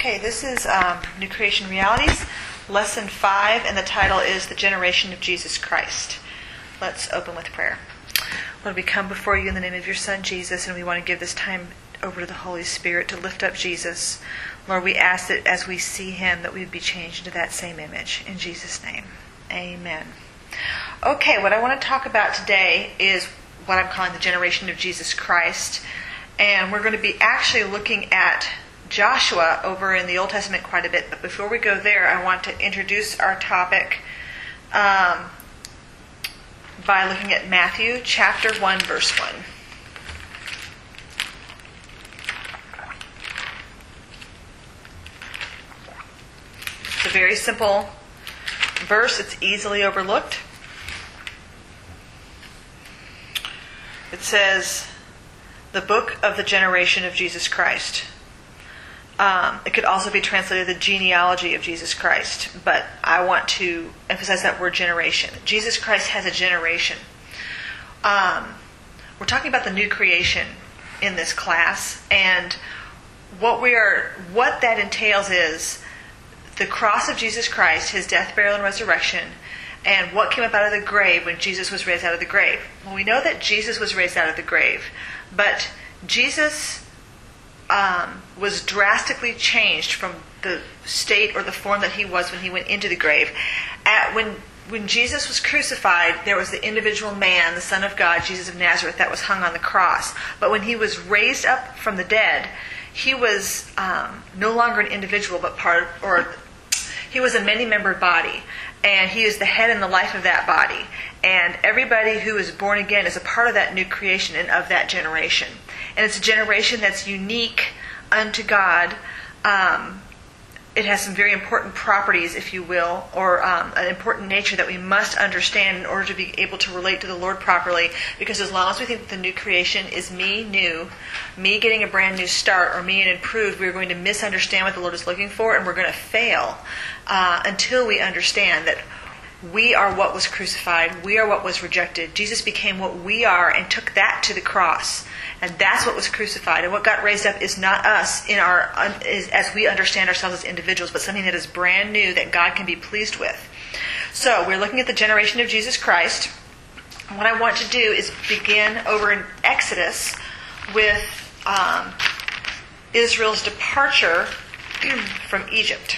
Okay, this is New Creation Realities, Lesson 5, and the title is The Generation of Jesus Christ. Let's open with prayer. Lord, we come before you in the name of your Son, Jesus, and we want to give this time over to the Holy Spirit to lift up Jesus. Lord, we ask that as we see him, that we would be changed into that same image. In Jesus' name, amen. Okay, what I want to talk about today is what I'm calling the generation of Jesus Christ. And we're going to be actually looking at Joshua over in the Old Testament quite a bit. But before we go there, I want to introduce our topic by looking at Matthew chapter 1, verse 1. It's a very simple verse. It's easily overlooked. It says, the book of the generation of Jesus Christ. It could also be translated the genealogy of Jesus Christ, but I want to emphasize that word generation. Jesus Christ has a generation. We're talking about the new creation in this class, and what that entails is the cross of Jesus Christ, his death, burial, and resurrection, and what came up out of the grave when Jesus was raised out of the grave. Well, we know that Jesus was raised out of the grave, but Jesus was drastically changed from the state or the form that he was when he went into the grave. When Jesus was crucified, there was the individual man, the Son of God, Jesus of Nazareth, that was hung on the cross. But when he was raised up from the dead, he was no longer an individual, but he was a many-membered body. And he is the head and the life of that body. And everybody who is born again is a part of that new creation and of that generation. And it's a generation that's unique unto God. It has some very important properties, if you will, or an important nature that we must understand in order to be able to relate to the Lord properly. Because as long as we think that the new creation is me getting a brand new start, or me and improved, we're going to misunderstand what the Lord is looking for, and we're going to fail until we understand that we are what was crucified, we are what was rejected. Jesus became what we are and took that to the cross. And that's what was crucified. And what got raised up is not us as we understand ourselves as individuals, but something that is brand new that God can be pleased with. So we're looking at the generation of Jesus Christ. And what I want to do is begin over in Exodus with Israel's departure from Egypt.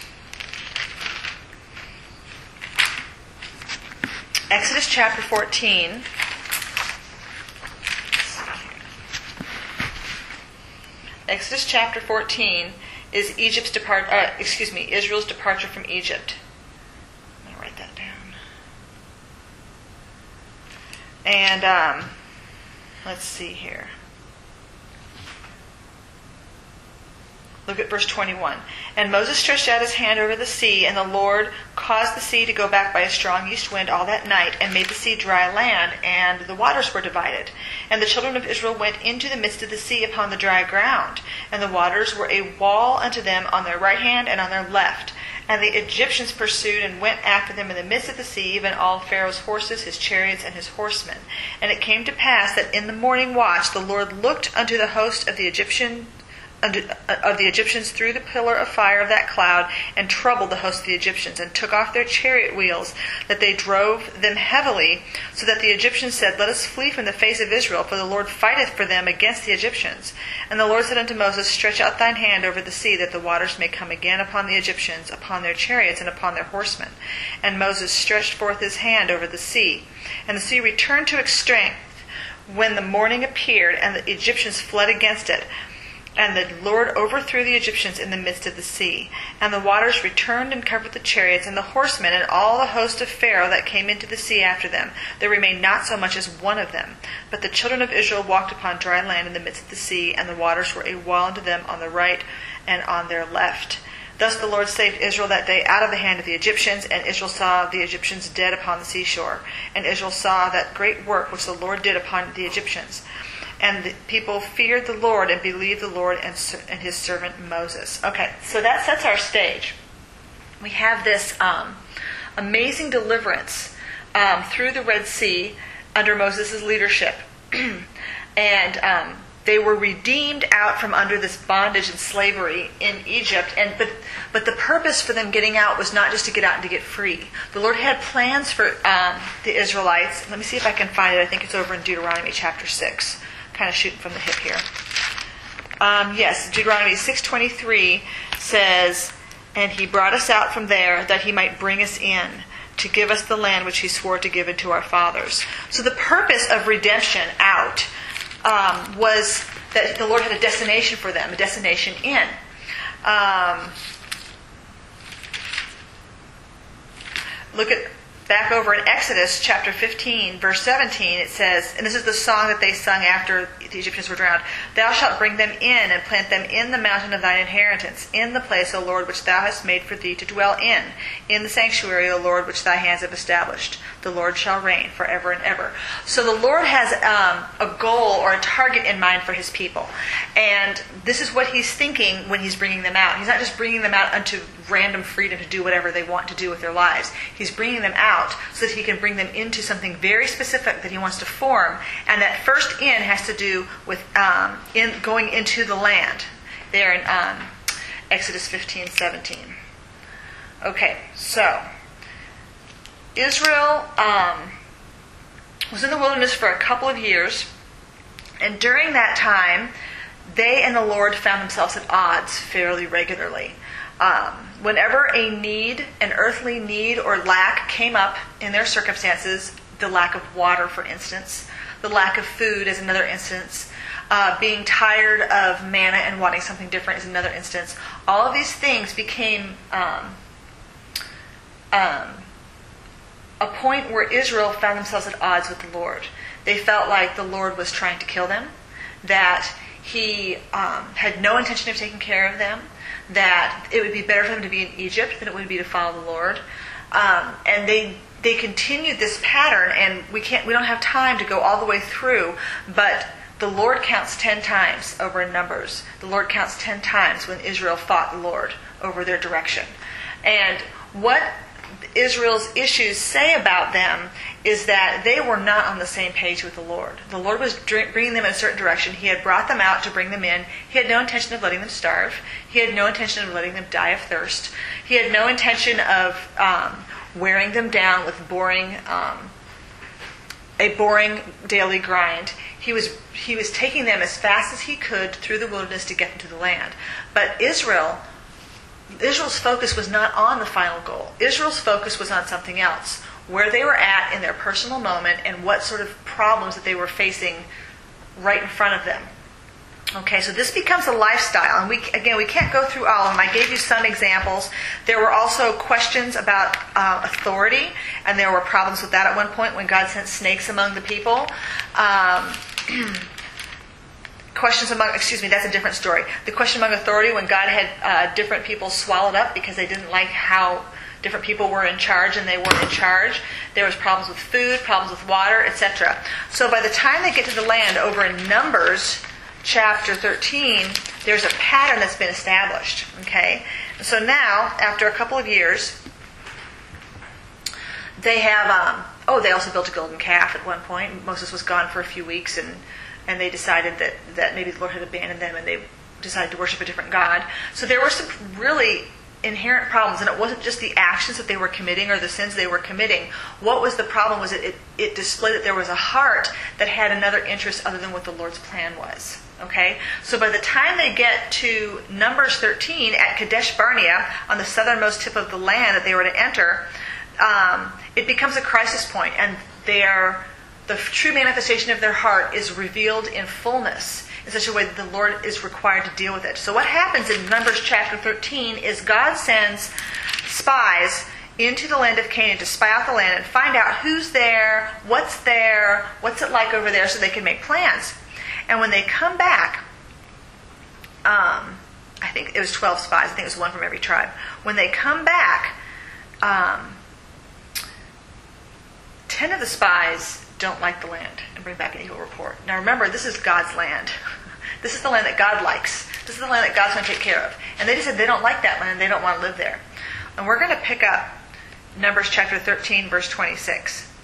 Exodus chapter 14. Exodus chapter 14 is Israel's departure from Egypt. I'm going to write that down. And let's see here. Look at verse 21. And Moses stretched out his hand over the sea, and the Lord caused the sea to go back by a strong east wind all that night, and made the sea dry land, and the waters were divided. And the children of Israel went into the midst of the sea upon the dry ground, and the waters were a wall unto them on their right hand and on their left. And the Egyptians pursued and went after them in the midst of the sea, even all Pharaoh's horses, his chariots, and his horsemen. And it came to pass that in the morning watch the Lord looked unto the host of the Egyptians through the pillar of fire of that cloud, and troubled the host of the Egyptians, and took off their chariot wheels, that they drove them heavily, so that the Egyptians said, Let us flee from the face of Israel, for the Lord fighteth for them against the Egyptians. And the Lord said unto Moses, Stretch out thine hand over the sea, that the waters may come again upon the Egyptians, upon their chariots, and upon their horsemen. And Moses stretched forth his hand over the sea, and the sea returned to its strength when the morning appeared, and the Egyptians fled against it. And the Lord overthrew the Egyptians in the midst of the sea. And the waters returned and covered the chariots and the horsemen and all the host of Pharaoh that came into the sea after them. There remained not so much as one of them. But the children of Israel walked upon dry land in the midst of the sea, and the waters were a wall unto them on the right and on their left. Thus the Lord saved Israel that day out of the hand of the Egyptians, and Israel saw the Egyptians dead upon the seashore. And Israel saw that great work which the Lord did upon the Egyptians. And the people feared the Lord and believed the Lord and his servant Moses. Okay, so that sets our stage. We have this amazing deliverance through the Red Sea under Moses' leadership. And They were redeemed out from under this bondage and slavery in Egypt, but the purpose for them getting out was not just to get out and to get free. The Lord had plans for the Israelites. Let me see if I can find it. I think it's over in Deuteronomy chapter 6. Kind of shooting from the hip here. Yes, Deuteronomy 6:23 says, "And he brought us out from there that he might bring us in, to give us the land which he swore to give unto our fathers." So the purpose of redemption out was that the Lord had a destination for them, a destination in. Look at back over in Exodus chapter 15, verse 17, it says, and this is the song that they sung after the Egyptians were drowned, "Thou shalt bring them in and plant them in the mountain of thine inheritance, in the place, O Lord, which thou hast made for thee to dwell in the sanctuary, O Lord, which thy hands have established. The Lord shall reign forever and ever." So the Lord has a goal or a target in mind for his people. And this is what he's thinking when he's bringing them out. He's not just bringing them out unto random freedom to do whatever they want to do with their lives. He's bringing them out so that he can bring them into something very specific that he wants to form. And that first in has to do with going into the land. There in Exodus 15:17. Okay, so Israel was in the wilderness for a couple of years. And during that time, they and the Lord found themselves at odds fairly regularly. Whenever a need, an earthly need or lack came up in their circumstances, the lack of water, for instance, the lack of food is another instance, being tired of manna and wanting something different is another instance. All of these things became a point where Israel found themselves at odds with the Lord. They felt like the Lord was trying to kill them, that he had no intention of taking care of them, that it would be better for them to be in Egypt than it would be to follow the Lord. And they continued this pattern, and we don't have time to go all the way through, but the Lord counts 10 times over in Numbers. The Lord counts 10 times when Israel fought the Lord over their direction. And what Israel's issues say about them is that they were not on the same page with the Lord. The Lord was bringing them in a certain direction. He had brought them out to bring them in. He had no intention of letting them starve. He had no intention of letting them die of thirst. He had no intention of wearing them down with a boring daily grind. He was taking them as fast as he could through the wilderness to get them to the land. But Israel's focus was not on the final goal. Israel's focus was on something else, where they were at in their personal moment and what sort of problems that they were facing right in front of them. Okay, so this becomes a lifestyle. And we can't go through all of them. I gave you some examples. There were also questions about authority, and there were problems with that at one point when God sent snakes among the people. That's a different story. The question among authority, when God had different people swallowed up because they didn't like how different people were in charge and they weren't in charge. There was problems with food, problems with water, etc. So by the time they get to the land, over in Numbers chapter 13, there's a pattern that's been established. Okay? So now, after a couple of years, they have... they also built a golden calf at one point. Moses was gone for a few weeks, and they decided that maybe the Lord had abandoned them, and they decided to worship a different god. So there were some really inherent problems, and it wasn't just the actions that they were committing or the sins they were committing. What was the problem was it displayed that there was a heart that had another interest other than what the Lord's plan was. Okay? So by the time they get to Numbers 13 at Kadesh Barnea, on the southernmost tip of the land that they were to enter, it becomes a crisis point, and the true manifestation of their heart is revealed in fullness in such a way that the Lord is required to deal with it. So what happens in Numbers chapter 13 is God sends spies into the land of Canaan to spy out the land and find out who's there, what's it like over there, so they can make plans. And when they come back, I think it was 12 spies. I think it was one from every tribe. When they come back, 10 of the spies don't like the land and bring back an evil report. Now remember, this is God's land. This is the land that God likes. This is the land that God's going to take care of. And they just said they don't like that land. They don't want to live there. And we're going to pick up Numbers chapter 13, verse 26.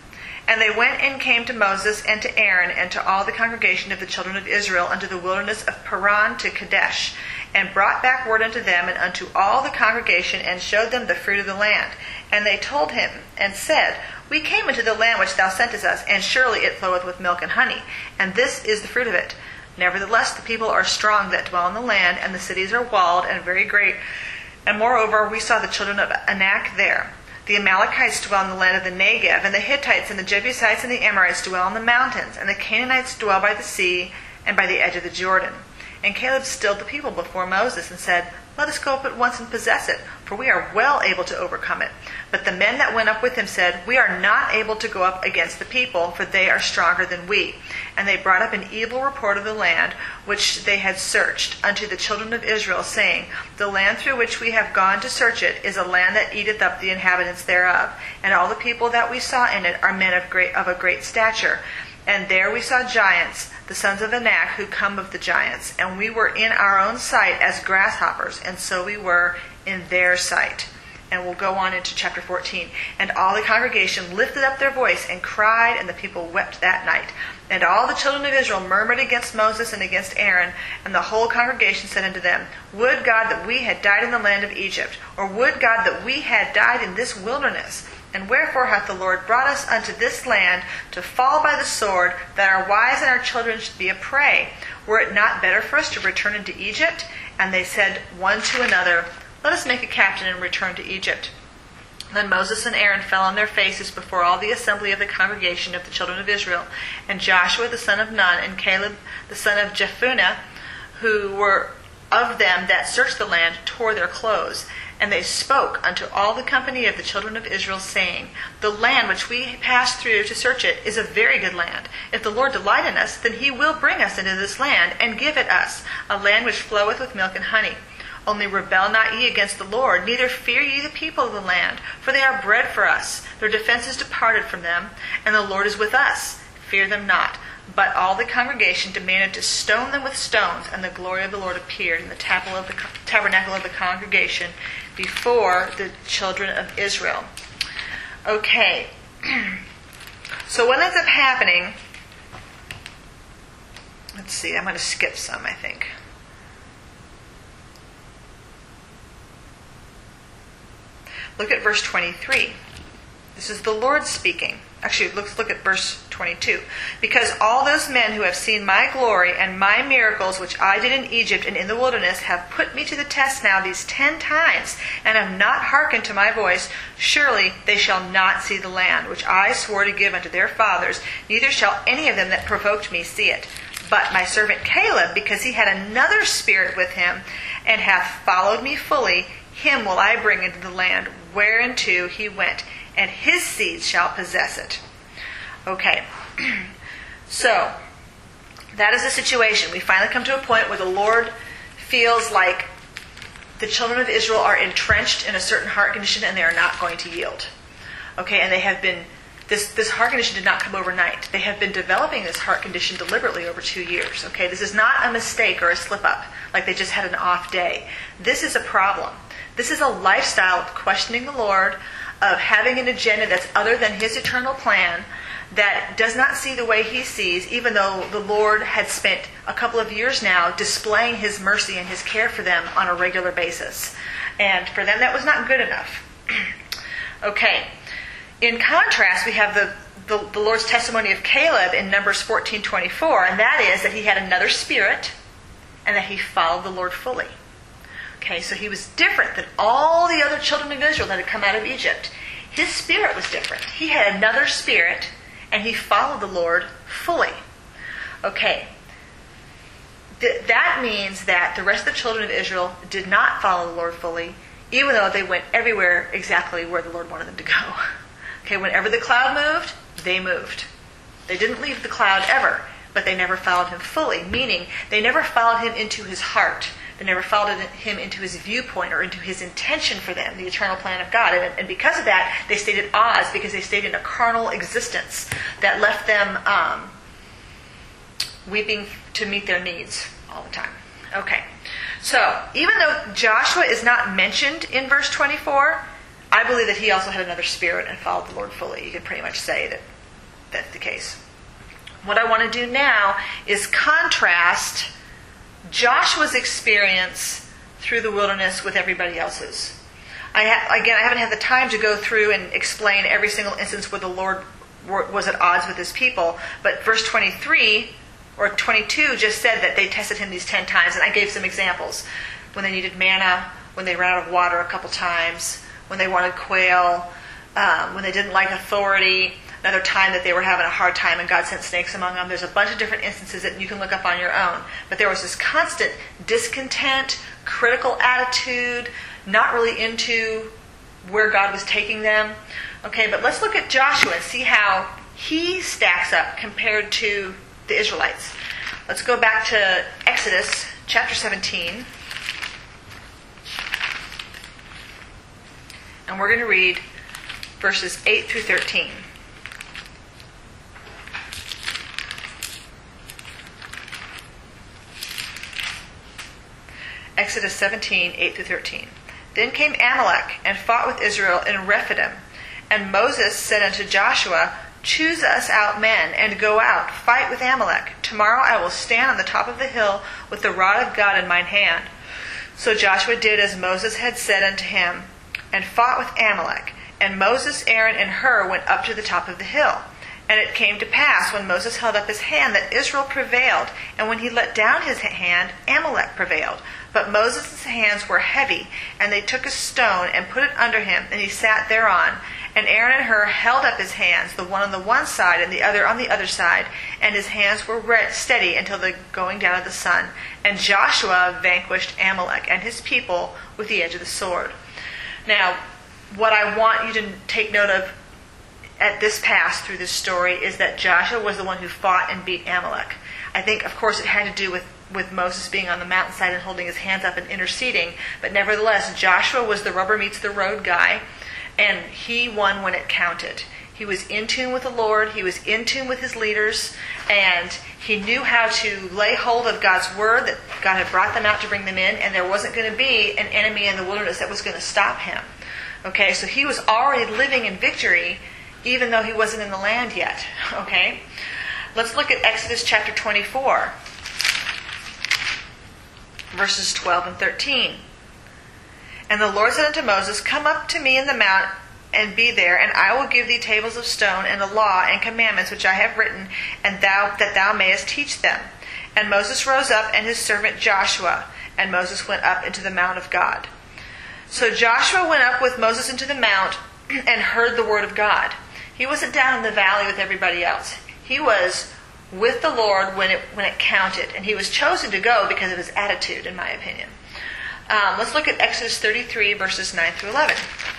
And they went and came to Moses and to Aaron and to all the congregation of the children of Israel unto the wilderness of Paran to Kadesh, and brought back word unto them and unto all the congregation, and showed them the fruit of the land. And they told him and said, We came into the land which thou sentest us, and surely it floweth with milk and honey, and this is the fruit of it. Nevertheless the people are strong that dwell in the land, and the cities are walled and very great. And moreover we saw the children of Anak there. The Amalekites dwell in the land of the Negev, and the Hittites and the Jebusites and the Amorites dwell in the mountains, and the Canaanites dwell by the sea and by the edge of the Jordan. And Caleb stilled the people before Moses and said, Let us go up at once and possess it, for we are well able to overcome it. But the men that went up with him said, We are not able to go up against the people, for they are stronger than we. And they brought up an evil report of the land which they had searched unto the children of Israel, saying, The land through which we have gone to search it is a land that eateth up the inhabitants thereof. And all the people that we saw in it are men of a great stature. And there we saw giants, the sons of Anak, who come of the giants. And we were in our own sight as grasshoppers, and so we were in their sight. And we'll go on into chapter 14. And all the congregation lifted up their voice and cried, and the people wept that night. And all the children of Israel murmured against Moses and against Aaron. And the whole congregation said unto them, Would God that we had died in the land of Egypt, or would God that we had died in this wilderness? And wherefore hath the Lord brought us unto this land to fall by the sword, that our wives and our children should be a prey? Were it not better for us to return into Egypt? And they said one to another, Let us make a captain and return to Egypt. Then Moses and Aaron fell on their faces before all the assembly of the congregation of the children of Israel. And Joshua the son of Nun and Caleb the son of Jephunneh, who were of them that searched the land, tore their clothes. And they spoke unto all the company of the children of Israel, saying, The land which we passed through to search it is a very good land. If the Lord delight in us, then he will bring us into this land, and give it us, a land which floweth with milk and honey. Only rebel not ye against the Lord, neither fear ye the people of the land, for they are bread for us. Their defense is departed from them, and the Lord is with us. Fear them not. But all the congregation demanded to stone them with stones, and the glory of the Lord appeared in the tabernacle of the congregation before the children of Israel. Okay. So what ends up happening, let's see, I'm going to skip some, I think. Look at verse 23. This is the Lord speaking. Actually, let's look at verse 22. Because all those men who have seen my glory and my miracles, which I did in Egypt and in the wilderness, have put me to the test now these 10 times, and have not hearkened to my voice, surely they shall not see the land, which I swore to give unto their fathers, neither shall any of them that provoked me see it. But my servant Caleb, because he had another spirit with him, and hath followed me fully, him will I bring into the land whereinto he went, and his seed shall possess it. Okay, so that is the situation. We finally come to a point where the Lord feels like the children of Israel are entrenched in a certain heart condition and they are not going to yield. Okay, and they have been, this heart condition did not come overnight. They have been developing this heart condition deliberately over 2 years. Okay, this is not a mistake or a slip up, like they just had an off day. This is a problem. This is a lifestyle of questioning the Lord, of having an agenda that's other than his eternal plan, that does not see the way he sees, even though the Lord had spent a couple of years now displaying his mercy and his care for them on a regular basis. And for them, that was not good enough. Okay. In contrast, we have the Lord's testimony of Caleb in Numbers 14:24, and that is that he had another spirit and that he followed the Lord fully. Okay, so he was different than all the other children of Israel that had come out of Egypt. His spirit was different. He had another spirit, and he followed the Lord fully. Okay, that means that the rest of the children of Israel did not follow the Lord fully, even though they went everywhere exactly where the Lord wanted them to go. Okay, whenever the cloud moved, they moved. They didn't leave the cloud ever, but they never followed him fully, meaning they never followed him into his heart. They never followed him into his viewpoint or into his intention for them, the eternal plan of God. And because of that, they stayed at odds, because they stayed in a carnal existence that left them weeping to meet their needs all the time. Okay, so even though Joshua is not mentioned in verse 24, I believe that he also had another spirit and followed the Lord fully. You can pretty much say that that's the case. What I want to do now is contrast Joshua's experience through the wilderness with everybody else's. I haven't had the time to go through and explain every single instance where the Lord was at odds with his people, but verse 23 or 22 just said that they tested him these 10 times, and I gave some examples. When they needed manna, when they ran out of water a couple times, when they wanted quail, when they didn't like authority, another time that they were having a hard time and God sent snakes among them. There's a bunch of different instances that you can look up on your own. But there was this constant discontent, critical attitude, not really into where God was taking them. Okay, but let's look at Joshua and see how he stacks up compared to the Israelites. Let's go back to Exodus chapter 17. And we're going to read verses 8 through 13. Exodus 17, 8 through 13. Then came Amalek and fought with Israel in Rephidim. And Moses said unto Joshua, Choose us out men, and go out, fight with Amalek. Tomorrow I will stand on the top of the hill with the rod of God in mine hand. So Joshua did as Moses had said unto him, and fought with Amalek. And Moses, Aaron, and Hur went up to the top of the hill. And it came to pass, when Moses held up his hand, that Israel prevailed. And when he let down his hand, Amalek prevailed. But Moses' hands were heavy, and they took a stone and put it under him, and he sat thereon. And Aaron and Hur held up his hands, the one on the one side and the other on the other side, and his hands were steady until the going down of the sun. And Joshua vanquished Amalek and his people with the edge of the sword. Now, what I want you to take note of at this pass through this story is that Joshua was the one who fought and beat Amalek. I think, of course, it had to do with Moses being on the mountainside and holding his hands up and interceding, but nevertheless, Joshua was the rubber meets the road guy, and he won when it counted. He was in tune with the Lord, he was in tune with his leaders, and he knew how to lay hold of God's word, that God had brought them out to bring them in, and there wasn't going to be an enemy in the wilderness that was going to stop him. Okay, so he was already living in victory, even though he wasn't in the land yet. Okay? Let's look at Exodus chapter 24, verses 12 and 13. And the Lord said unto Moses, Come up to me in the mount, and be there, and I will give thee tables of stone, and a law and commandments which I have written, and that thou mayest teach them. And Moses rose up, and his servant Joshua, and Moses went up into the mount of God. So Joshua went up with Moses into the mount, and heard the word of God. He wasn't down in the valley with everybody else. He was with the Lord when it counted, and he was chosen to go because of his attitude, in my opinion. Let's look at Exodus 33, verses 9 through 11.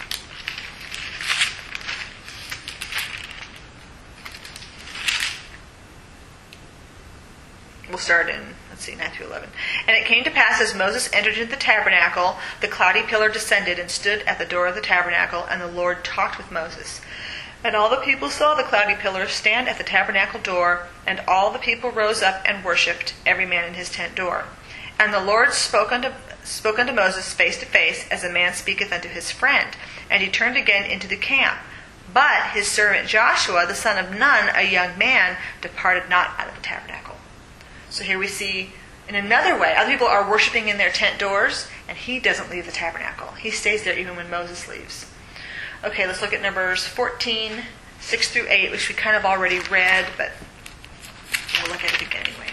We'll start in, 9 through 11. And it came to pass, as Moses entered into the tabernacle, the cloudy pillar descended and stood at the door of the tabernacle, and the Lord talked with Moses. And all the people saw the cloudy pillar stand at the tabernacle door, and all the people rose up and worshipped, every man in his tent door. And the Lord spoke unto Moses face to face, as a man speaketh unto his friend. And he turned again into the camp. But his servant Joshua, the son of Nun, a young man, departed not out of the tabernacle. So here we see, in another way, other people are worshiping in their tent doors, and he doesn't leave the tabernacle. He stays there even when Moses leaves. Okay, let's look at Numbers 14, 6 through 8, which we kind of already read, but we'll look at it again anyway.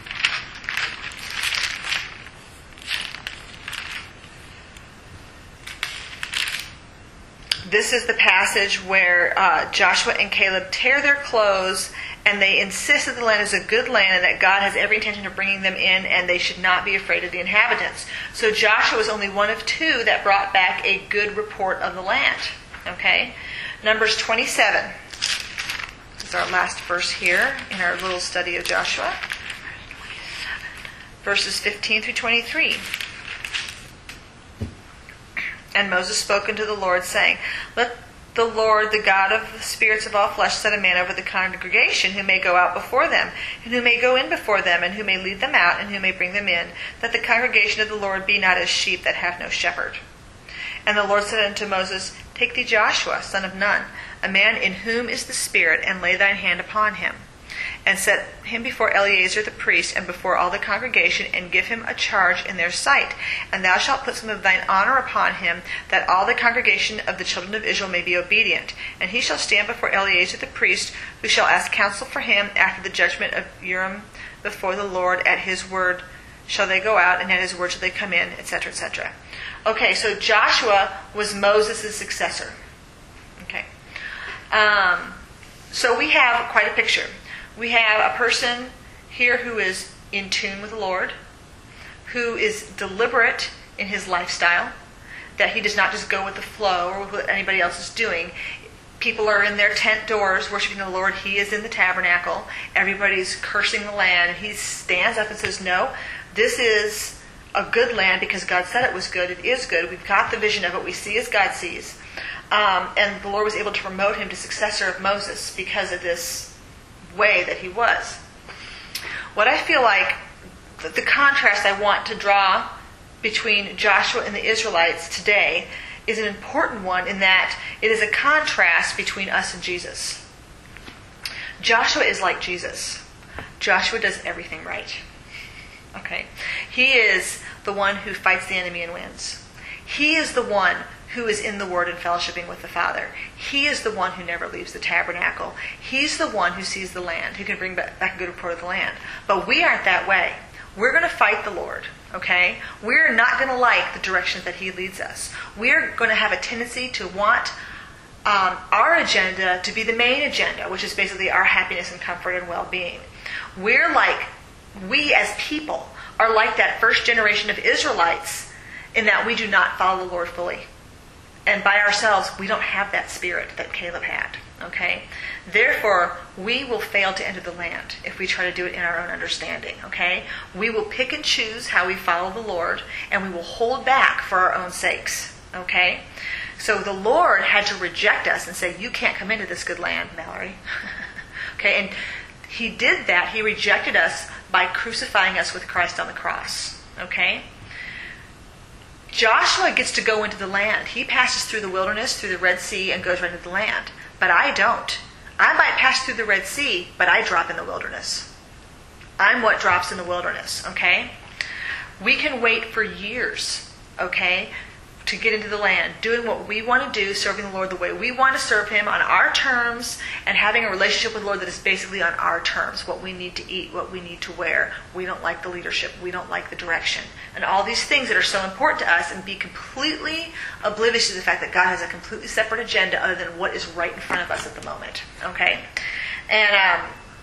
This is the passage where Joshua and Caleb tear their clothes, and they insist that the land is a good land and that God has every intention of bringing them in, and they should not be afraid of the inhabitants. So Joshua was only one of two that brought back a good report of the land. Okay? Numbers 27. This is our last verse here in our little study of Joshua. Verses 15 through 23. And Moses spoke unto the Lord, saying, Let the Lord, the God of the spirits of all flesh, set a man over the congregation, who may go out before them, and who may go in before them, and who may lead them out, and who may bring them in, that the congregation of the Lord be not as sheep that have no shepherd. And the Lord said unto Moses, Take thee Joshua, son of Nun, a man in whom is the Spirit, and lay thine hand upon him, and set him before Eleazar the priest, and before all the congregation, and give him a charge in their sight. And thou shalt put some of thine honor upon him, that all the congregation of the children of Israel may be obedient. And he shall stand before Eleazar the priest, who shall ask counsel for him after the judgment of Urim before the Lord. At his word shall they go out, and at his word shall they come in, etc., etc. Okay, so Joshua was Moses' successor. Okay. So we have quite a picture. We have a person here who is in tune with the Lord, who is deliberate in his lifestyle, that he does not just go with the flow or with what anybody else is doing. People are in their tent doors worshiping the Lord. He is in the tabernacle. Everybody's cursing the land. He stands up and says, no, this is a good land because God said it was good. It is good. We've got the vision of it. We see as God sees. And the Lord was able to promote him to successor of Moses because of this way that he was. What I feel like the contrast I want to draw between Joshua and the Israelites today is an important one, in that it is a contrast between us and Jesus. Joshua is like Jesus. Joshua does everything right. Okay. He is the one who fights the enemy and wins. He is the one who is in the Word and fellowshipping with the Father. He is the one who never leaves the tabernacle. He's the one who sees the land, who can bring back a good report of the land. But we aren't that way. We're going to fight the Lord, okay? We're not going to like the direction that He leads us. We're going to have a tendency to want our agenda to be the main agenda, which is basically our happiness and comfort and well-being. We as people are like that first generation of Israelites in that we do not follow the Lord fully. And by ourselves, we don't have that spirit that Caleb had. Okay? Therefore, we will fail to enter the land if we try to do it in our own understanding. Okay? We will pick and choose how we follow the Lord, and we will hold back for our own sakes. Okay? So the Lord had to reject us and say, you can't come into this good land, Mallory. Okay? And He did that. He rejected us by crucifying us with Christ on the cross. Okay? Joshua gets to go into the land. He passes through the wilderness, through the Red Sea, and goes right into the land. But I don't. I might pass through the Red Sea, but I drop in the wilderness. I'm what drops in the wilderness, okay? We can wait for years, okay, to get into the land, doing what we want to do, serving the Lord the way we want to serve Him on our terms, and having a relationship with the Lord that is basically on our terms, what we need to eat, what we need to wear. We don't like the leadership. We don't like the direction. And all these things that are so important to us, and be completely oblivious to the fact that God has a completely separate agenda other than what is right in front of us at the moment. Okay? And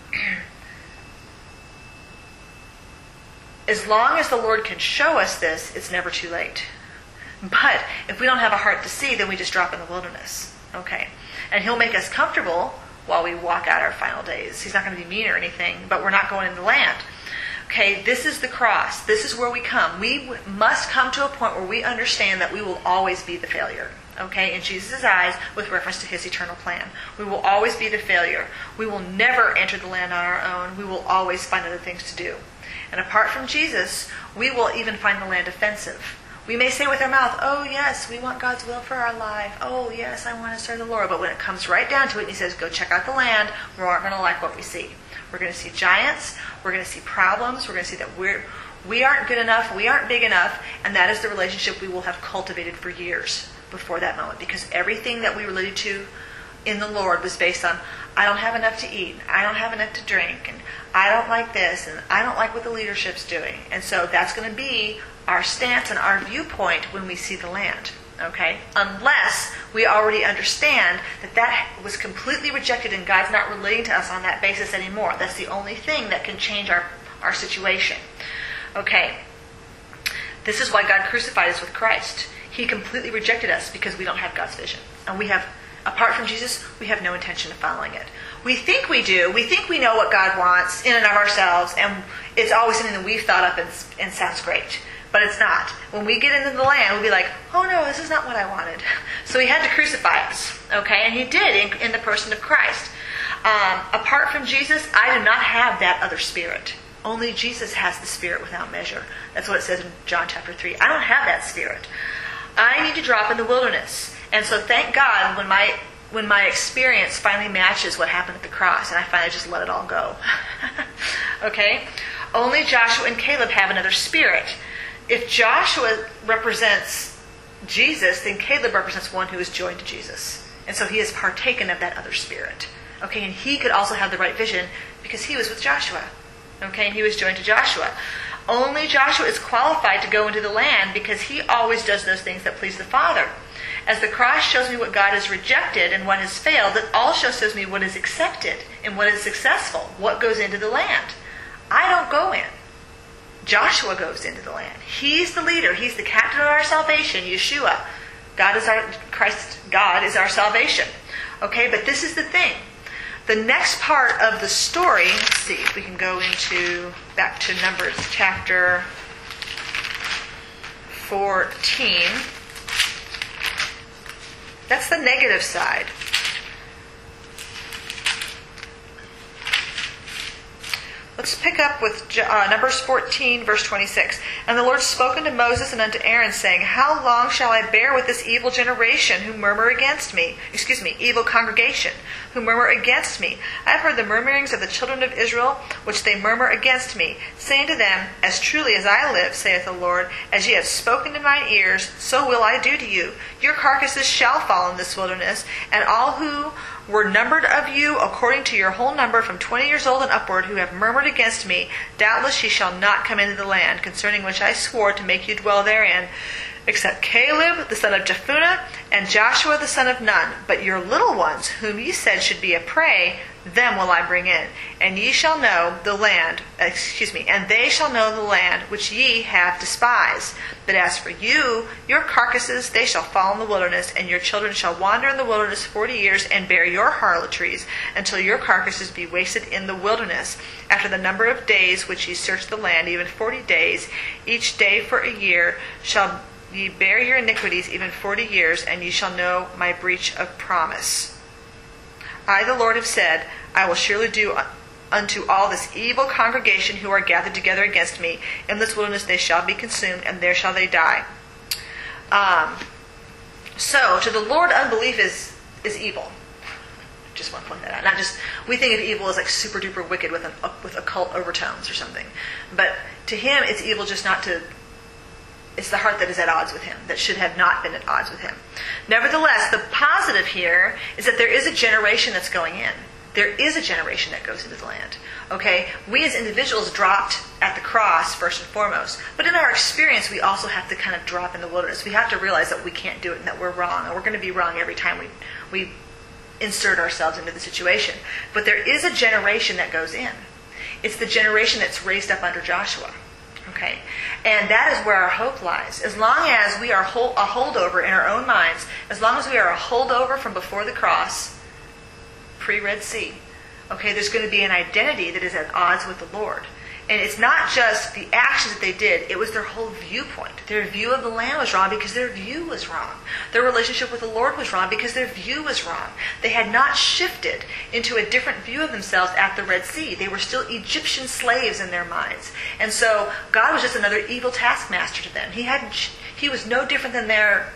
as long as the Lord can show us this, it's never too late. But if we don't have a heart to see, then we just drop in the wilderness. Okay? And He'll make us comfortable while we walk out our final days. He's not going to be mean or anything, but we're not going into the land. Okay, this is the cross. This is where we come. We must come to a point where we understand that we will always be the failure. Okay, in Jesus' eyes, with reference to His eternal plan. We will always be the failure. We will never enter the land on our own. We will always find other things to do. And apart from Jesus, we will even find the land offensive. We may say with our mouth, oh yes, we want God's will for our life. Oh yes, I want to serve the Lord. But when it comes right down to it, and He says, go check out the land, we aren't going to like what we see. We're going to see giants. We're going to see problems. We're going to see that we aren't good enough. We aren't big enough. And that is the relationship we will have cultivated for years before that moment. Because everything that we related to in the Lord was based on, I don't have enough to eat. I don't have enough to drink. And I don't like this. And I don't like what the leadership's doing. And so that's going to be our stance and our viewpoint when we see the land. Okay? Unless we already understand that was completely rejected and God's not relating to us on that basis anymore. That's the only thing that can change our situation. Okay? This is why God crucified us with Christ. He completely rejected us because we don't have God's vision. And we have, apart from Jesus, we have no intention of following it. We think we do. We think we know what God wants in and of ourselves, and it's always something that we've thought up and sounds great. But it's not. When we get into the land, we'll be like, oh no, this is not what I wanted. So He had to crucify us. Okay? And He did in the person of Christ. Apart from Jesus, I do not have that other spirit. Only Jesus has the Spirit without measure. That's what it says in John chapter 3. I don't have that Spirit. I need to drop in the wilderness. And so thank God when when my experience finally matches what happened at the cross, and I finally just let it all go. Okay? Only Joshua and Caleb have another spirit. If Joshua represents Jesus, then Caleb represents one who is joined to Jesus. And so he has partaken of that other spirit. Okay, and he could also have the right vision because he was with Joshua. Okay, and he was joined to Joshua. Only Joshua is qualified to go into the land because he always does those things that please the Father. As the cross shows me what God has rejected and what has failed, it also shows me what is accepted and what is successful, what goes into the land. I don't go in. Joshua goes into the land. He's the leader. He's the captain of our salvation, Yeshua. God is our salvation. Okay, but this is the thing. The next part of the story, let's see if we can go back to Numbers chapter 14. That's the negative side. Let's pick up with Numbers 14, verse 26. And the Lord spoke unto Moses and unto Aaron, saying, How long shall I bear with this evil generation who murmur against me? Evil congregation, who murmur against me. I have heard the murmurings of the children of Israel, which they murmur against me, saying to them, As truly as I live, saith the Lord, as ye have spoken to mine ears, so will I do to you. Your carcasses shall fall in this wilderness, and all who were numbered of you according to your whole number from 20 years old and upward, who have murmured against me, doubtless ye shall not come into the land, concerning which I swore to make you dwell therein, except Caleb the son of Jephunneh and Joshua the son of Nun. But your little ones, whom ye said should be a prey, them will I bring in, and ye shall know the land, and they shall know the land which ye have despised. But as for you, your carcasses, they shall fall in the wilderness, and your children shall wander in the wilderness 40 years, and bear your harlotries, until your carcasses be wasted in the wilderness. After the number of days which ye search the land, even 40 days, each day for a year, shall ye bear your iniquities, even 40 years, and ye shall know my breach of promise. I, the Lord, have said, I will surely do unto all this evil congregation who are gathered together against me. In this wilderness they shall be consumed, and there shall they die. So, to the Lord, unbelief is evil. Just want to point that out. Not just, we think of evil as like super duper wicked with occult overtones or something. But to him, it's evil just not to... It's the heart that is at odds with him, that should have not been at odds with him. Nevertheless, the positive here is that there is a generation that's going in. There is a generation that goes into the land. Okay? We as individuals dropped at the cross first and foremost. But in our experience, we also have to kind of drop in the wilderness. We have to realize that we can't do it and that we're wrong. And we're going to be wrong every time we insert ourselves into the situation. But there is a generation that goes in. It's the generation that's raised up under Joshua. Okay, and that is where our hope lies. As long as we are a holdover in our own minds, as long as we are a holdover from before the cross, pre-Red Sea, okay, there's going to be an identity that is at odds with the Lord. And it's not just the actions that they did, it was their whole viewpoint. Their view of the land was wrong because their view was wrong. Their relationship with the Lord was wrong because their view was wrong. They had not shifted into a different view of themselves at the Red Sea. They were still Egyptian slaves in their minds. And so God was just another evil taskmaster to them. He was no different than their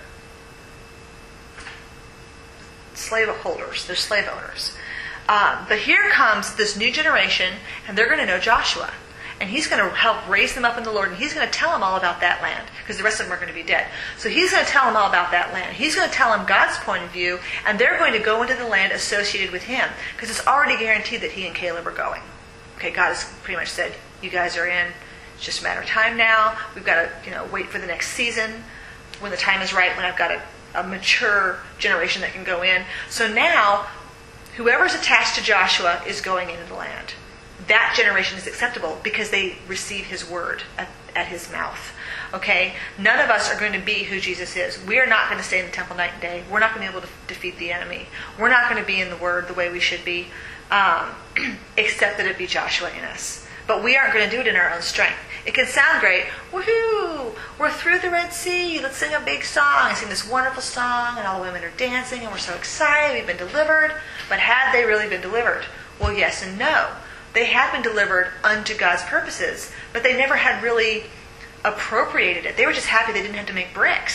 slave holders, their slave owners. But here comes this new generation, and they're going to know Joshua. And he's going to help raise them up in the Lord, and he's going to tell them all about that land, because the rest of them are going to be dead. So he's going to tell them all about that land. He's going to tell them God's point of view, and they're going to go into the land associated with him, because it's already guaranteed that he and Caleb are going. Okay, God has pretty much said, you guys are in. It's just a matter of time now. We've got to wait for the next season, when the time is right, when I've got a mature generation that can go in. So now, whoever's attached to Joshua is going into the land. That generation is acceptable because they receive his word at his mouth. Okay? None of us are going to be who Jesus is. We are not going to stay in the temple night and day. We're not going to be able to defeat the enemy. We're not going to be in the word the way we should be, except that it be Joshua in us. But we aren't going to do it in our own strength. It can sound great. Woohoo! We're through the Red Sea. Let's sing a big song. I sing this wonderful song, and all the women are dancing, and we're so excited. We've been delivered. But had they really been delivered? Well, yes and no. They had been delivered unto God's purposes, but they never had really appropriated it. They were just happy they didn't have to make bricks.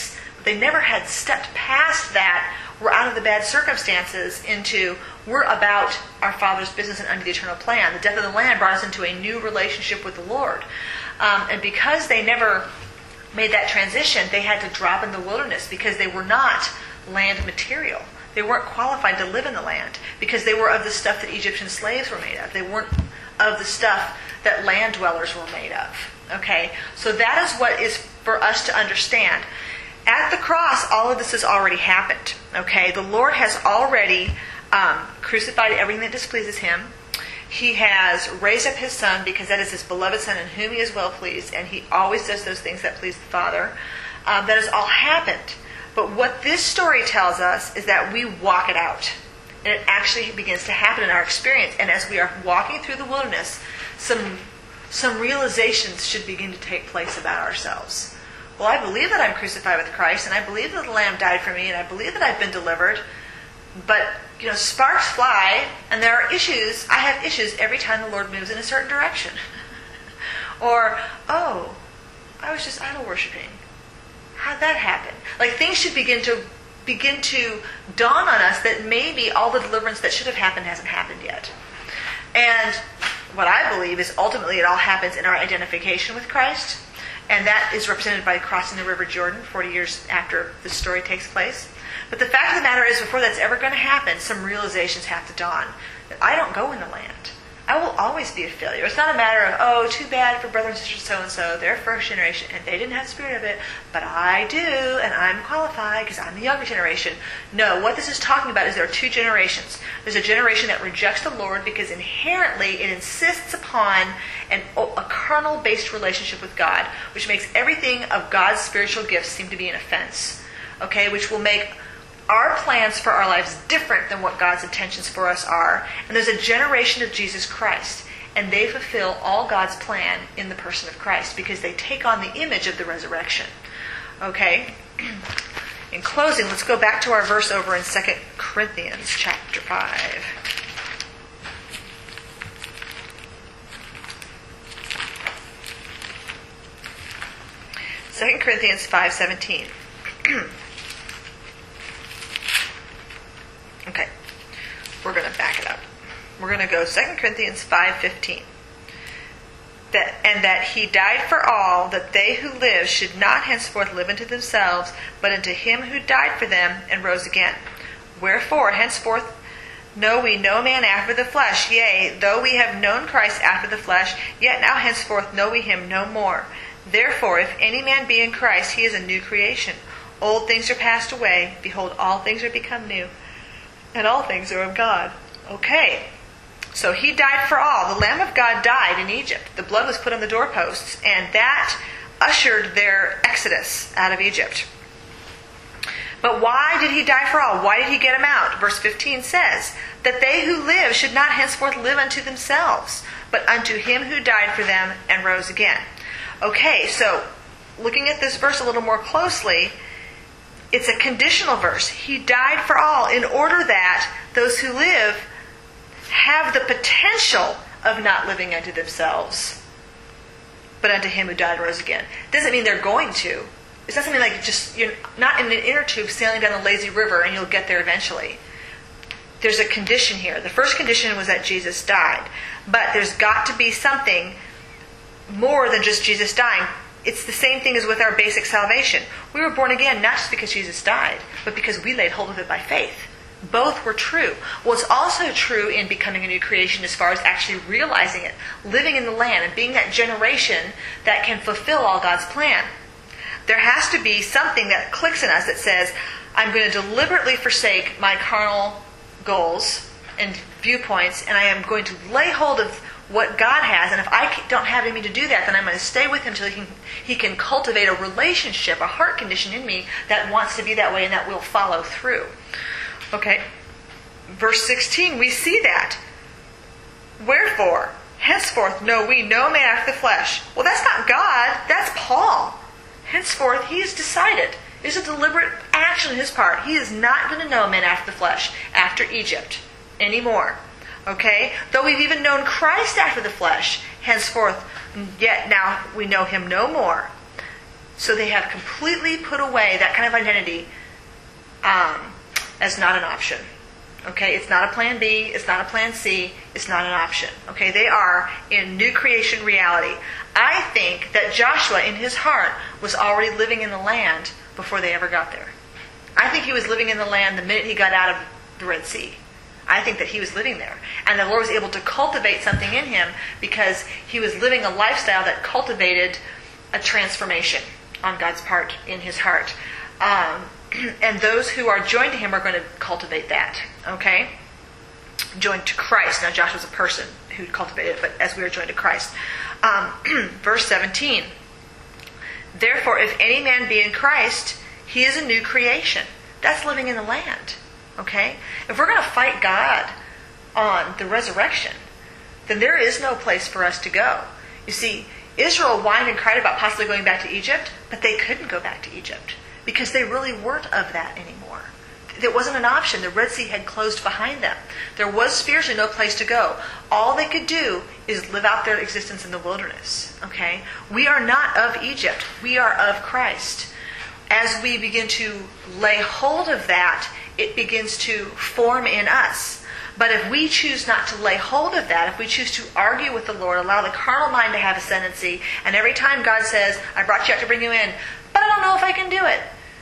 They never had stepped past that. We're out of the bad circumstances into we're about our Father's business and under the eternal plan. The death of the Lamb brought us into a new relationship with the Lord. And because they never made that transition, they had to drop in the wilderness because they were not land material. They weren't qualified to live in the land because they were of the stuff that Egyptian slaves were made of. They weren't of the stuff that land dwellers were made of. Okay? So that is what is for us to understand. At the cross, all of this has already happened. Okay? The Lord has already crucified everything that displeases Him. He has raised up His Son because that is His beloved Son in whom He is well pleased, and He always does those things that please the Father. That has all happened. But what this story tells us is that we walk it out. And it actually begins to happen in our experience. And as we are walking through the wilderness, some realizations should begin to take place about ourselves. Well, I believe that I'm crucified with Christ, and I believe that the Lamb died for me, and I believe that I've been delivered. But, sparks fly, and there are issues. I have issues every time the Lord moves in a certain direction. Or, I was just idol worshiping. How'd that happen? Like, things should begin to dawn on us that maybe all the deliverance that should have happened hasn't happened yet. And what I believe is ultimately it all happens in our identification with Christ. And that is represented by crossing the River Jordan 40 years after the story takes place. But the fact of the matter is, before that's ever going to happen, some realizations have to dawn. That I don't go in the land. I will always be a failure. It's not a matter of, too bad for brother and sister so-and-so. They're first generation, and they didn't have the spirit of it. But I do, and I'm qualified because I'm the younger generation. No, what this is talking about is there are two generations. There's a generation that rejects the Lord because inherently it insists upon a carnal-based relationship with God, which makes everything of God's spiritual gifts seem to be an offense. Okay, which will make our plans for our lives different than what God's intentions for us are. And there's a generation of Jesus Christ, and they fulfill all God's plan in the person of Christ because they take on the image of the resurrection. Okay? In closing, let's go back to our verse over in 2 Corinthians chapter 5. Second Corinthians 5:17. Okay, we're going to back it up. We're going to go 2 Corinthians 5:15. That He died for all, that they who live should not henceforth live unto themselves, but unto Him who died for them and rose again. Wherefore, henceforth know we no man after the flesh. Yea, though we have known Christ after the flesh, yet now henceforth know we Him no more. Therefore, if any man be in Christ, he is a new creation. Old things are passed away. Behold, all things are become new. And all things are of God. Okay, so He died for all. The Lamb of God died in Egypt. The blood was put on the doorposts, and that ushered their exodus out of Egypt. But why did He die for all? Why did He get them out? Verse 15 says, that they who live should not henceforth live unto themselves, but unto Him who died for them and rose again. Okay, so looking at this verse a little more closely, it's a conditional verse. He died for all in order that those who live have the potential of not living unto themselves, but unto Him who died and rose again. Doesn't mean they're going to. It's not something like just, you're not in an inner tube sailing down the lazy river and you'll get there eventually. There's a condition here. The first condition was that Jesus died. But there's got to be something more than just Jesus dying. It's the same thing as with our basic salvation. We were born again not just because Jesus died, but because we laid hold of it by faith. Both were true. Well, it's also true in becoming a new creation as far as actually realizing it, living in the land, and being that generation that can fulfill all God's plan. There has to be something that clicks in us that says, I'm going to deliberately forsake my carnal goals and viewpoints, and I am going to lay hold of what God has, and if I don't have Him to do that, then I'm going to stay with Him until He can cultivate a relationship, a heart condition in me that wants to be that way and that will follow through. Okay, verse 16, we see that. Wherefore, henceforth know we no man after the flesh. Well, that's not God, that's Paul. Henceforth, he has decided. It's a deliberate action on his part. He is not going to know men after the flesh, after Egypt, anymore. Okay? Though we've even known Christ after the flesh, henceforth, yet now we know Him no more. So they have completely put away that kind of identity as not an option. Okay, it's not a plan B, it's not a plan C, it's not an option. Okay, they are in new creation reality. I think that Joshua in his heart was already living in the land before they ever got there. I think he was living in the land the minute he got out of the Red Sea. I think that he was living there. And the Lord was able to cultivate something in him because he was living a lifestyle that cultivated a transformation on God's part in his heart. And those who are joined to him are going to cultivate that. Okay? Joined to Christ. Now Joshua's a person who cultivated it, but as we are joined to Christ. Verse 17. Therefore, if any man be in Christ, he is a new creation. That's living in the land. Okay? If we're going to fight God on the resurrection, then there is no place for us to go. You see, Israel whined and cried about possibly going back to Egypt, but they couldn't go back to Egypt because they really weren't of that anymore. It wasn't an option. The Red Sea had closed behind them. There was spiritually no place to go. All they could do is live out their existence in the wilderness. Okay? We are not of Egypt. We are of Christ. As we begin to lay hold of that, it begins to form in us. But if we choose not to lay hold of that, if we choose to argue with the Lord, allow the carnal mind to have ascendancy, and every time God says, I brought you out to bring you in, but I don't know if I can do it.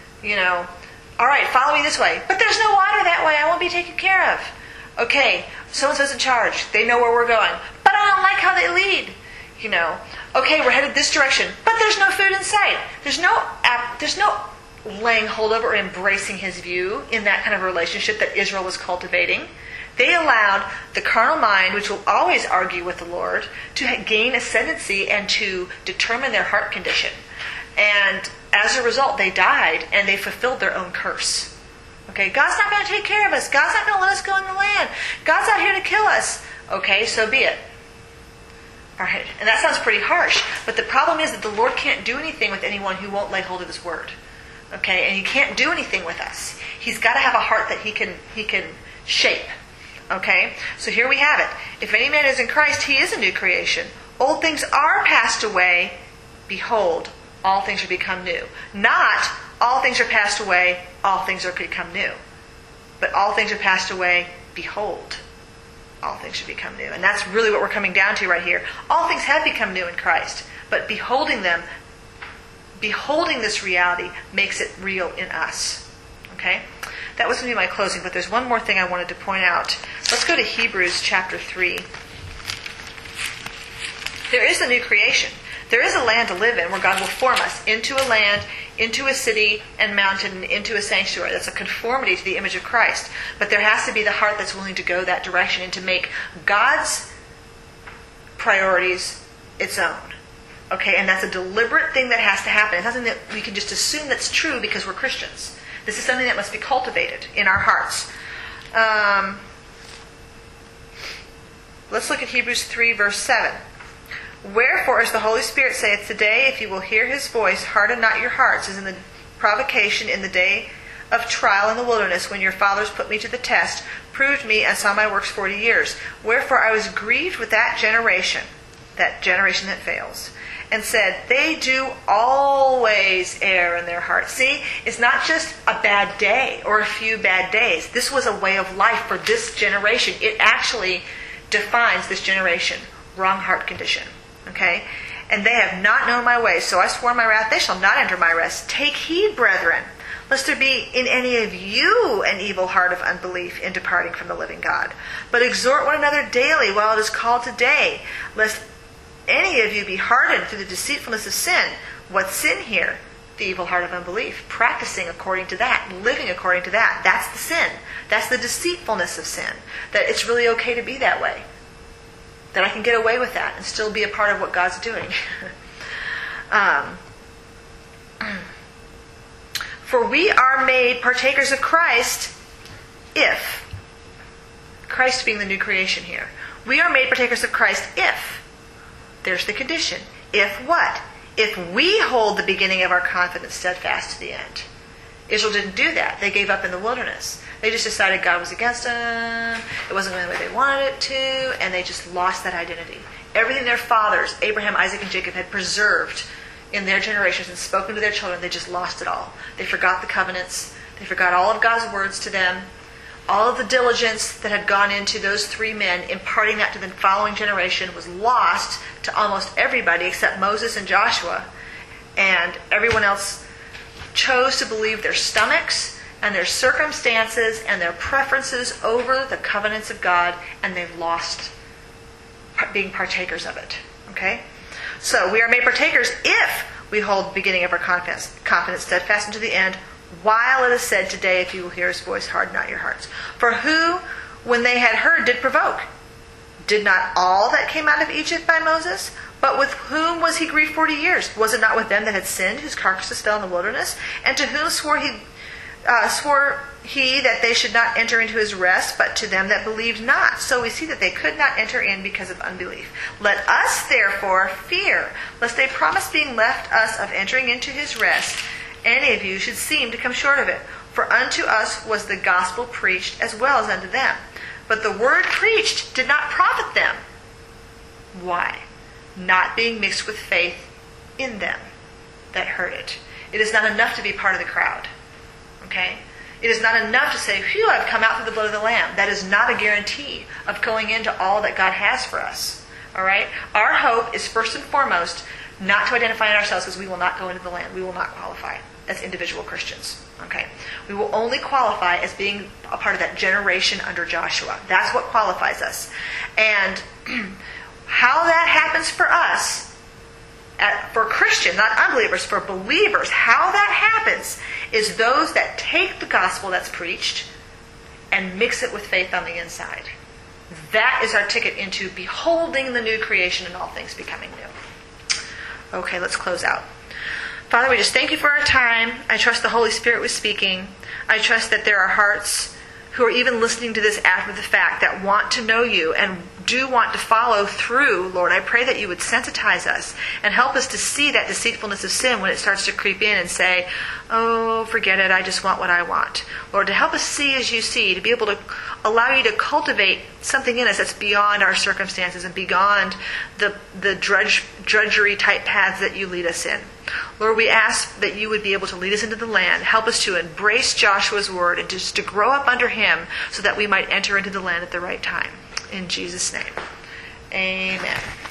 All right, follow me this way. But there's no water that way. I won't be taken care of. Okay, so-and-so's in charge. They know where we're going. But I don't like how they lead. Okay, we're headed this direction. But there's no food in sight. There's no laying hold of or embracing his view in that kind of relationship that Israel was cultivating. They allowed the carnal mind, which will always argue with the Lord, to gain ascendancy and to determine their heart condition. And as a result, they died and they fulfilled their own curse. Okay, God's not going to take care of us. God's not going to let us go in the land. God's out here to kill us. Okay, so be it. All right, and that sounds pretty harsh. But the problem is that the Lord can't do anything with anyone who won't lay hold of his word. Okay, and he can't do anything with us. He's got to have a heart that he can shape. Okay, so here we have it. If any man is in Christ, he is a new creation. Old things are passed away. Behold, all things are become new. Not all things are passed away, all things are become new. But all things are passed away, behold, all things should become new. And that's really what we're coming down to right here. All things have become new in Christ, but beholding this reality makes it real in us. Okay? That was going to be my closing, but there's one more thing I wanted to point out. Let's go to Hebrews chapter 3. There is a new creation. There is a land to live in where God will form us into a land, into a city and mountain, into a sanctuary. That's a conformity to the image of Christ. But there has to be the heart that's willing to go that direction and to make God's priorities its own. Okay, and that's a deliberate thing that has to happen. It's something that we can just assume that's true because we're Christians. This is something that must be cultivated in our hearts. Let's look at Hebrews 3, verse 7. Wherefore, as the Holy Spirit saith, today, if you will hear his voice, harden not your hearts, as in the provocation in the day of trial in the wilderness, when your fathers put me to the test, proved me, and saw my works 40 years. Wherefore I was grieved with that generation that fails, and said, they do always err in their hearts. See, it's not just a bad day or a few bad days. This was a way of life for this generation. It actually defines this generation. Wrong heart condition. Okay? And they have not known my ways, so I swore in my wrath, they shall not enter my rest. Take heed, brethren, lest there be in any of you an evil heart of unbelief in departing from the living God. But exhort one another daily while it is called today, lest any of you be hardened through the deceitfulness of sin. What's sin here? The evil heart of unbelief. Practicing according to that. Living according to that. That's the sin. That's the deceitfulness of sin. That it's really okay to be that way. That I can get away with that and still be a part of what God's doing. For we are made partakers of Christ if, Christ being the new creation here, we are made partakers of Christ if, there's the condition, if what? If we hold the beginning of our confidence steadfast to the end. Israel didn't do that. They gave up in the wilderness. They just decided God was against them. It wasn't going the way they wanted it to. And they just lost that identity. Everything their fathers, Abraham, Isaac, and Jacob, had preserved in their generations and spoken to their children, they just lost it all. They forgot the covenants. They forgot all of God's words to them. All of the diligence that had gone into those 3 men, imparting that to the following generation, was lost to almost everybody except Moses and Joshua. And everyone else chose to believe their stomachs and their circumstances and their preferences over the covenants of God, and they've lost being partakers of it. Okay? So we are made partakers if we hold the beginning of our confidence steadfast unto the end, while it is said, today, if you will hear his voice, harden not your hearts. For who, when they had heard, did provoke? Did not all that came out of Egypt by Moses? But with whom was he grieved 40 years? Was it not with them that had sinned, whose carcasses fell in the wilderness? And to whom swore he that they should not enter into his rest, but to them that believed not? So we see that they could not enter in because of unbelief. Let us therefore fear, lest a promise being left us of entering into his rest, any of you should seem to come short of it. For unto us was the gospel preached as well as unto them. But the word preached did not profit them. Why? Not being mixed with faith in them that heard it. It is not enough to be part of the crowd. Okay? It is not enough to say, phew, I've come out through the blood of the Lamb. That is not a guarantee of going into all that God has for us. All right? Our hope is first and foremost not to identify in ourselves, because we will not go into the land. We will not qualify as individual Christians. Okay? We will only qualify as being a part of that generation under Joshua. That's what qualifies us. And how that happens for us, for Christians, not unbelievers, for believers, how that happens is those that take the gospel that's preached and mix it with faith on the inside. That is our ticket into beholding the new creation and all things becoming new. Okay, let's close out. Father, we just thank you for our time. I trust the Holy Spirit was speaking. I trust that there are hearts who are even listening to this after the fact that want to know you and do want to follow through, Lord. I pray that you would sensitize us and help us to see that deceitfulness of sin when it starts to creep in and say, oh, forget it, I just want what I want. Lord, to help us see as you see, to be able to allow you to cultivate something in us that's beyond our circumstances and beyond the drudgery type paths that you lead us in. Lord, we ask that you would be able to lead us into the land. Help us to embrace Joshua's word and just to grow up under him so that we might enter into the land at the right time. In Jesus' name, amen.